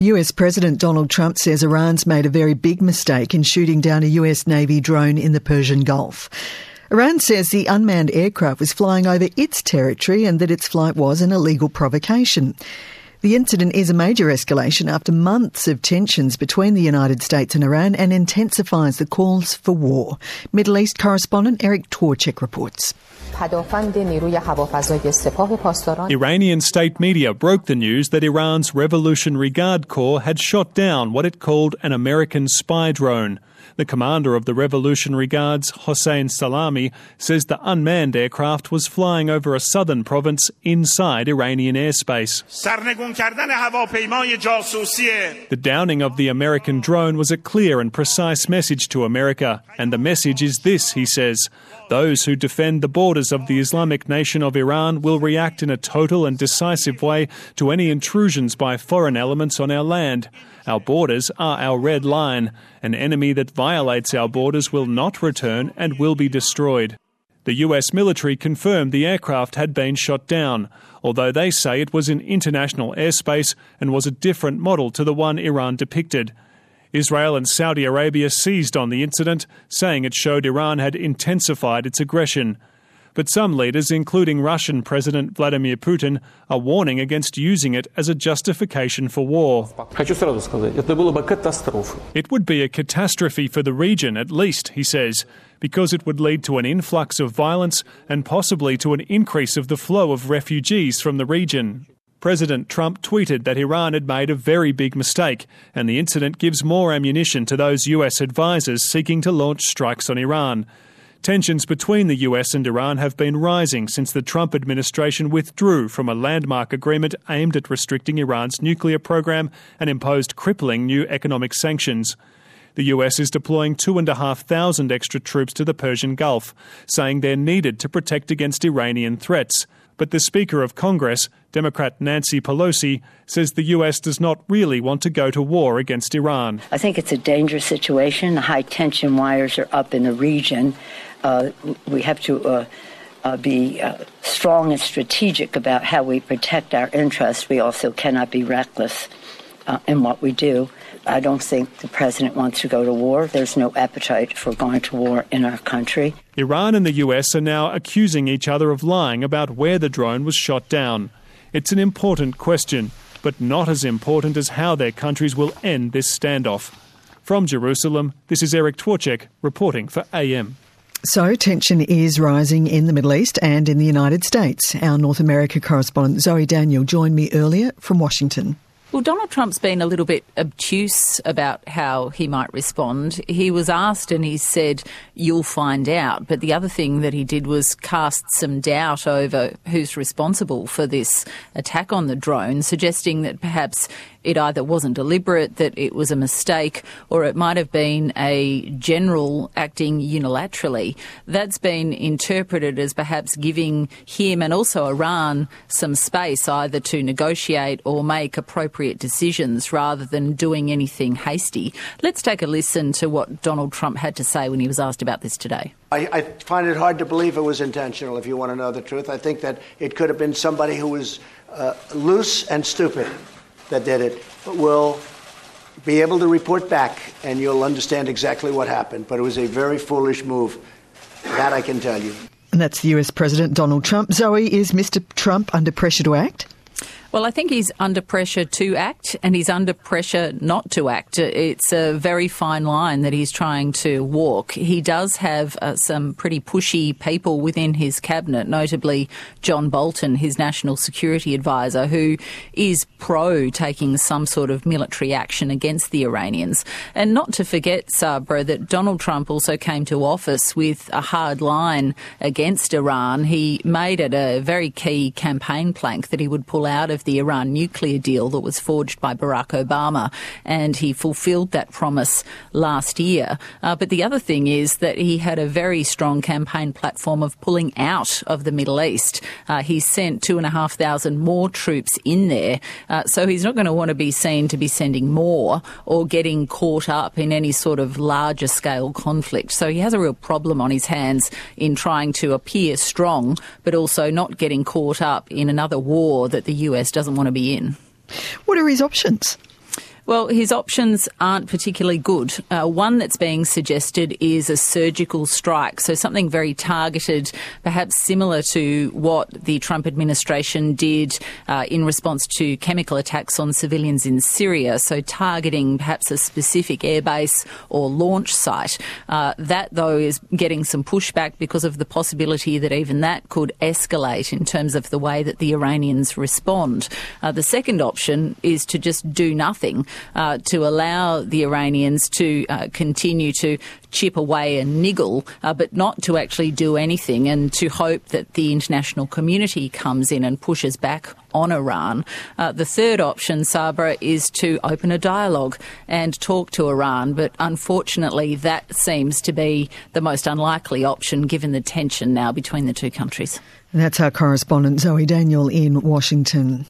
US President Donald Trump says Iran's made a very big mistake in shooting down a US Navy drone in the Persian Gulf. Iran says the unmanned aircraft was flying over its territory and that its flight was an illegal provocation. The incident is a major escalation after months of tensions between the United States and Iran and intensifies the calls for war. Middle East correspondent Eric Tworczyk reports. Iranian state media broke the news that Iran's Revolutionary Guard Corps had shot down what it called an American spy drone. The commander of the Revolutionary Guards, Hossein Salami, says the unmanned aircraft was flying over a southern province inside Iranian airspace. The downing of the American drone was a clear and precise message to America, and the message is this, he says. Those who defend the borders of the Islamic nation of Iran will react in a total and decisive way to any intrusions by foreign elements on our land. Our borders are our red line. An enemy that violates our borders will not return and will be destroyed. The US military confirmed the aircraft had been shot down, although they say it was in international airspace and was a different model to the one Iran depicted. Israel and Saudi Arabia seized on the incident, saying it showed Iran had intensified its aggression. But some leaders, including Russian President Vladimir Putin, are warning against using it as a justification for war. It would be a catastrophe for the region, at least, he says, because it would lead to an influx of violence and possibly to an increase of the flow of refugees from the region. President Trump tweeted that Iran had made a very big mistake, and the incident gives more ammunition to those US advisers seeking to launch strikes on Iran. Tensions between the US and Iran have been rising since the Trump administration withdrew from a landmark agreement aimed at restricting Iran's nuclear program and imposed crippling new economic sanctions. The US is deploying 2,500 extra troops to the Persian Gulf, saying they're needed to protect against Iranian threats. But the Speaker of Congress, Democrat Nancy Pelosi, says the US does not really want to go to war against Iran. I think it's a dangerous situation. The high tension wires are up in the region. We have to be strong and strategic about how we protect our interests. We also cannot be reckless in what we do. I don't think the president wants to go to war. There's no appetite for going to war in our country. Iran and the US are now accusing each other of lying about where the drone was shot down. It's an important question, but not as important as how their countries will end this standoff. From Jerusalem, this is Eric Tworczyk reporting for AM. So tension is rising in the Middle East and in the United States. Our North America correspondent Zoe Daniel joined me earlier from Washington. Well, Donald Trump's been a little bit obtuse about how he might respond. He was asked and he said, "You'll find out." But the other thing that he did was cast some doubt over who's responsible for this attack on the drone, suggesting that perhaps it either wasn't deliberate, that it was a mistake, or it might have been a general acting unilaterally. That's been interpreted as perhaps giving him and also Iran some space either to negotiate or make appropriate decisions rather than doing anything hasty. Let's take a listen to what Donald Trump had to say when he was asked about this today. I find it hard to believe it was intentional, if you want to know the truth. I think that it could have been somebody who was loose and stupid that did it. But we'll be able to report back and you'll understand exactly what happened. But it was a very foolish move. That I can tell you. And that's the US President Donald Trump. Zoe, is Mr. Trump under pressure to act? Well, I think he's under pressure to act and he's under pressure not to act. It's a very fine line that he's trying to walk. He does have some pretty pushy people within his cabinet, notably John Bolton, his national security advisor, who is pro taking some sort of military action against the Iranians. And not to forget, Sabra, that Donald Trump also came to office with a hard line against Iran. He made it a very key campaign plank that he would pull out of the Iran nuclear deal that was forged by Barack Obama, and he fulfilled that promise last year. But the other thing is that he had a very strong campaign platform of pulling out of the Middle East. He sent 2,500 more troops in there, so he's not going to want to be seen to be sending more or getting caught up in any sort of larger scale conflict. So he has a real problem on his hands in trying to appear strong, but also not getting caught up in another war that the US doesn't want to be in. What are his options? Well, his options aren't particularly good. One that's being suggested is a surgical strike, so something very targeted, perhaps similar to what the Trump administration did in response to chemical attacks on civilians in Syria, so targeting perhaps a specific airbase or launch site. That, though, is getting some pushback because of the possibility that even that could escalate in terms of the way that the Iranians respond. The second option is to just do nothing, to allow the Iranians to continue to chip away and niggle, but not to actually do anything, and to hope that the international community comes in and pushes back on Iran. The third option, Sabra, is to open a dialogue and talk to Iran, but unfortunately that seems to be the most unlikely option given the tension now between the two countries. That's our correspondent Zoe Daniel in Washington.